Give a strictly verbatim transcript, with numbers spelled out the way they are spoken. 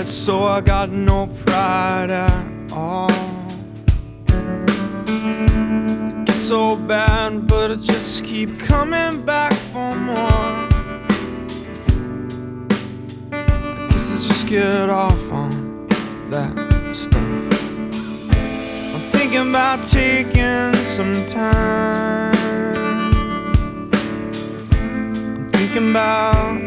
so I got no pride at all. It gets so bad, but I just keep coming back for more. I guess I just get off on that stuff. I'm thinking about taking some time. I'm thinking about